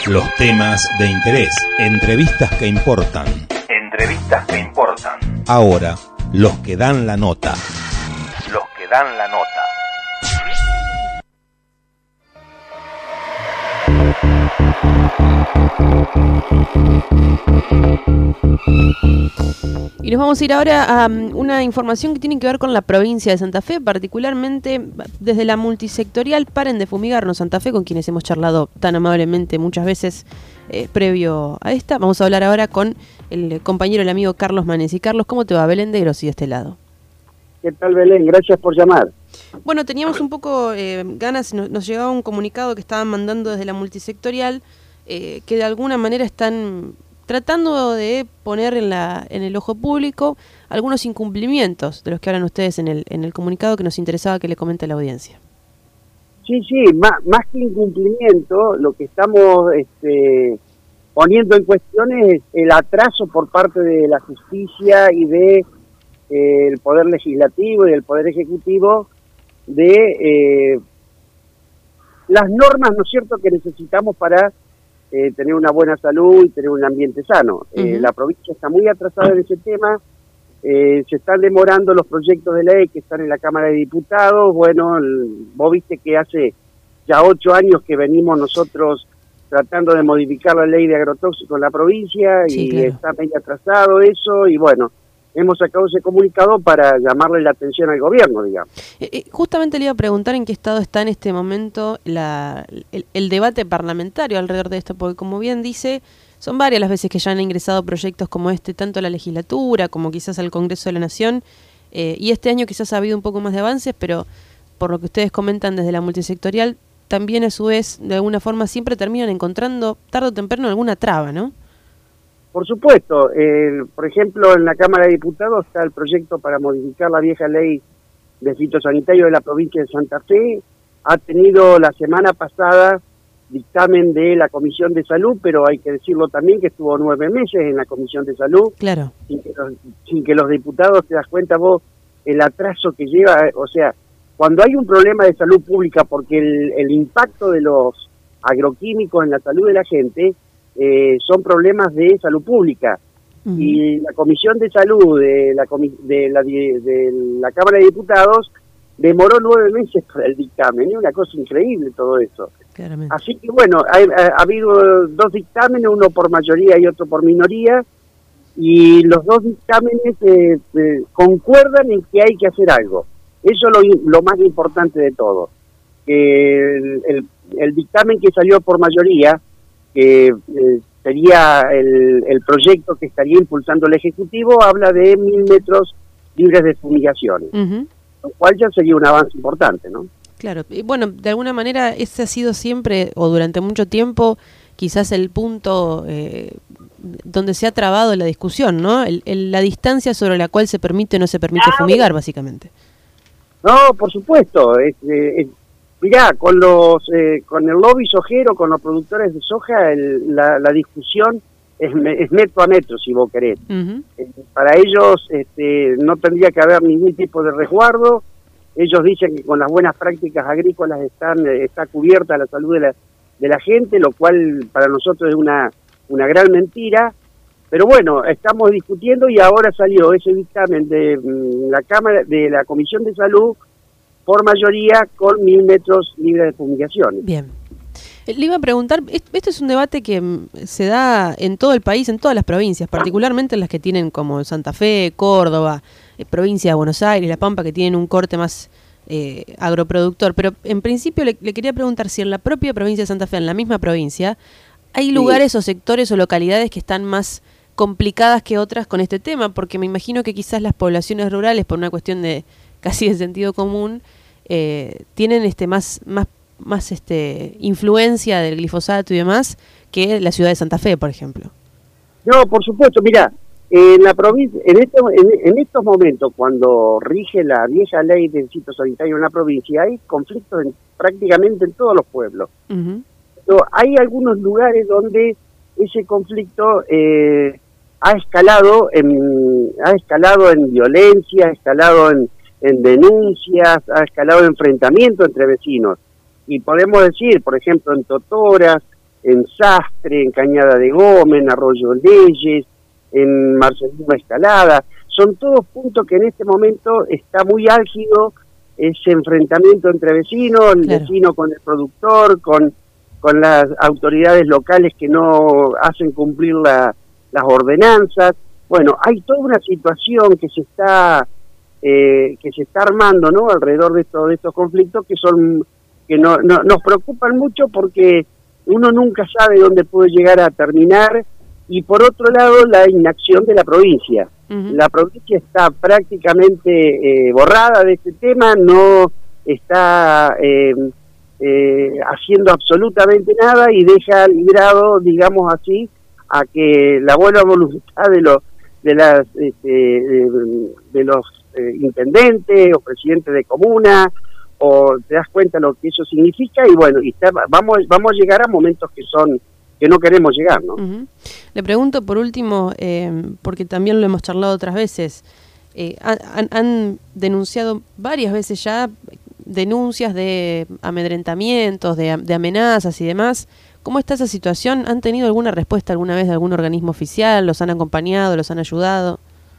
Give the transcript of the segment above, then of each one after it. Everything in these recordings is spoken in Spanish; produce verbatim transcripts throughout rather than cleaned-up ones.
Los temas de interés, entrevistas que importan. Entrevistas que importan. Ahora, los que dan la nota. Los que dan la nota. Y nos vamos a ir ahora a um, una información que tiene que ver con la provincia de Santa Fe, particularmente desde la multisectorial Paren de Fumigarnos Santa Fe, con quienes hemos charlado tan amablemente muchas veces eh, previo a esta. Vamos a hablar ahora con el compañero, el amigo Carlos Manesi. Carlos, ¿cómo te va? Belén de Grossi de este lado. ¿Qué tal, Belén? Gracias por llamar. Bueno, teníamos un poco eh, ganas, nos, nos llegaba un comunicado que estaban mandando desde la multisectorial, eh, que de alguna manera están tratando de poner en la en el ojo público algunos incumplimientos de los que hablan ustedes en el en el comunicado, que nos interesaba que le comente a la audiencia. Sí, sí, más, más que incumplimiento, lo que estamos este, poniendo en cuestión es el atraso por parte de la justicia y de eh, el Poder Legislativo y del Poder Ejecutivo de eh, las normas, ¿no es cierto?, que necesitamos para Eh, tener una buena salud y tener un ambiente sano. Uh-huh. Eh, la provincia está muy atrasada en ese tema, eh, se están demorando los proyectos de ley que están en la Cámara de Diputados. Bueno, el, vos viste que hace ya ocho años que venimos nosotros tratando de modificar la ley de agrotóxicos en la provincia, sí, y claro, está medio atrasado eso, y bueno, hemos sacado ese comunicado para llamarle la atención al gobierno, digamos. Eh, eh, justamente le iba a preguntar en qué estado está en este momento la, el, el debate parlamentario alrededor de esto, porque como bien dice, son varias las veces que ya han ingresado proyectos como este, tanto a la legislatura como quizás al Congreso de la Nación, eh, y este año quizás ha habido un poco más de avances, pero por lo que ustedes comentan desde la multisectorial, también a su vez, de alguna forma, siempre terminan encontrando, tarde o temprano, alguna traba, ¿no? Por supuesto, eh, por ejemplo, en la Cámara de Diputados está el proyecto para modificar la vieja ley de fitosanitario de la provincia de Santa Fe. Ha tenido la semana pasada dictamen de la Comisión de Salud, pero hay que decirlo también que estuvo nueve meses en la Comisión de Salud. Claro. Sin que los, sin que los diputados, te das cuenta vos, el atraso que lleva. O sea, cuando hay un problema de salud pública, porque el, el impacto de los agroquímicos en la salud de la gente, Eh, son problemas de salud pública. Uh-huh. Y la Comisión de Salud de la, comi de, la, de, de la Cámara de Diputados demoró nueve meses para el dictamen. Es una cosa increíble todo eso. Claramente. Así que bueno, ha, ha, ha habido dos dictámenes, uno por mayoría y otro por minoría, y los dos dictámenes eh, eh, concuerdan en que hay que hacer algo. Eso es lo, lo más importante de todo. Eh, el, el, el dictamen que salió por mayoría, que eh, sería el, el proyecto que estaría impulsando el Ejecutivo, habla de mil metros libres de fumigaciones, uh-huh, lo cual ya sería un avance importante, ¿no? Claro, y bueno, de alguna manera ese ha sido siempre, o durante mucho tiempo, quizás el punto eh, donde se ha trabado la discusión, ¿no? El, el, la distancia sobre la cual se permite o no se permite claro. fumigar, básicamente. No, por supuesto, es... es Mirá, con los eh, con el lobby sojero, con los productores de soja, el, la, la discusión es, es metro a metro, si vos querés. Uh-huh. Eh, para ellos este, no tendría que haber ningún tipo de resguardo. Ellos dicen que con las buenas prácticas agrícolas están eh, está cubierta la salud de la, de la gente, lo cual para nosotros es una, una gran mentira. Pero bueno, estamos discutiendo y ahora salió ese dictamen de mm, la Cámara, de la Comisión de Salud, por mayoría con mil metros libres de fumigaciones. Bien. Le iba a preguntar, este es un debate que se da en todo el país, en todas las provincias, particularmente en las que tienen como Santa Fe, Córdoba, eh, provincia de Buenos Aires, La Pampa, que tienen un corte más eh, agroproductor. Pero en principio le, le quería preguntar si en la propia provincia de Santa Fe, en la misma provincia, hay lugares sí. o sectores o localidades que están más complicadas que otras con este tema, porque me imagino que quizás las poblaciones rurales, por una cuestión de casi de sentido común, eh, tienen este más más más este influencia del glifosato y demás que la ciudad de Santa Fe, por ejemplo. No, por supuesto, mira, en la provincia, en estos en, en estos momentos, cuando rige la vieja ley del fitosanitario en la provincia, hay conflictos en, prácticamente en todos los pueblos. Uh-huh. Pero hay algunos lugares donde ese conflicto eh, ha escalado en ha escalado en violencia, ha escalado en en denuncias, ha escalado enfrentamiento entre vecinos. Y podemos decir, por ejemplo, en Totoras, en Sastre, en Cañada de Gómez, en Arroyo Leyes, en Marcelino Escalada. Son todos puntos que en este momento está muy álgido ese enfrentamiento entre vecinos, el Claro. vecino con el productor, con, con las autoridades locales que no hacen cumplir la, las ordenanzas. Bueno, hay toda una situación que se está eh, que se está armando, ¿no?, alrededor de, esto, de estos conflictos que son que no, no, nos preocupan mucho porque uno nunca sabe dónde puede llegar a terminar, y por otro lado la inacción de la provincia. Uh-huh. La provincia está prácticamente eh, borrada de este tema, no está eh, eh, haciendo absolutamente nada y deja librado, digamos así, a que la buena voluntad de los de las este, de, de los eh, intendentes o presidentes de comuna, o te das cuenta lo que eso significa, y bueno, y está, vamos vamos a llegar a momentos que son que no queremos llegar, ¿no? Uh-huh. Le pregunto por último, eh, porque también lo hemos charlado otras veces, eh, han, han denunciado varias veces ya denuncias de amedrentamientos, de, de amenazas y demás. ¿Cómo está esa situación? ¿Han tenido alguna respuesta alguna vez de algún organismo oficial? ¿Los han acompañado? ¿Los han ayudado?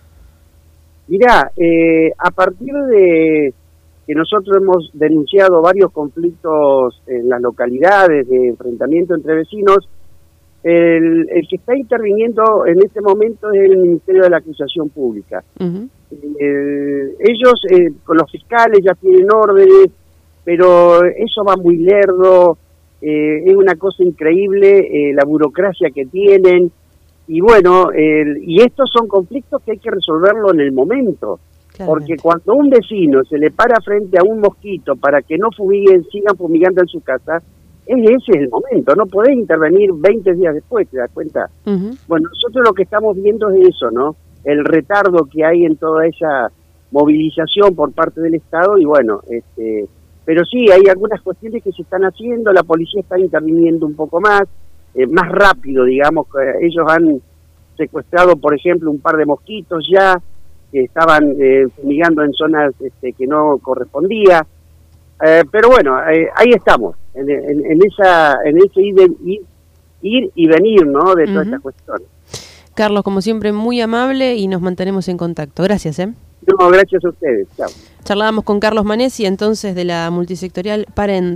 Mirá, eh, a partir de que nosotros hemos denunciado varios conflictos en las localidades de enfrentamiento entre vecinos, el, el que está interviniendo en este momento es el Ministerio de la Acusación Pública. Uh-huh. Eh, ellos eh, con los fiscales ya tienen órdenes, pero eso va muy lerdo, eh, es una cosa increíble eh, la burocracia que tienen, y bueno, eh, y estos son conflictos que hay que resolverlo en el momento. Porque cuando un vecino se le para frente a un mosquito para que no fumiguen, sigan fumigando en su casa, ese es el momento, no podés intervenir veinte días después, ¿te das cuenta? Uh-huh. Bueno, nosotros lo que estamos viendo es eso, ¿no? El retardo que hay en toda esa movilización por parte del Estado, y bueno, este, pero sí, hay algunas cuestiones que se están haciendo, la policía está interviniendo un poco más, eh, más rápido, digamos, que ellos han secuestrado, por ejemplo, un par de mosquitos ya, que estaban eh, fumigando en zonas este, que no correspondía, eh, pero bueno, eh, ahí estamos, en, en, en esa en ese ir, de, ir, ir y venir, ¿no?, de todas Uh-huh. estas cuestiones. Carlos, como siempre, muy amable y nos mantenemos en contacto. Gracias, ¿eh? No, gracias a ustedes, chao. Charlábamos con Carlos Manesi, entonces, de la multisectorial Paren.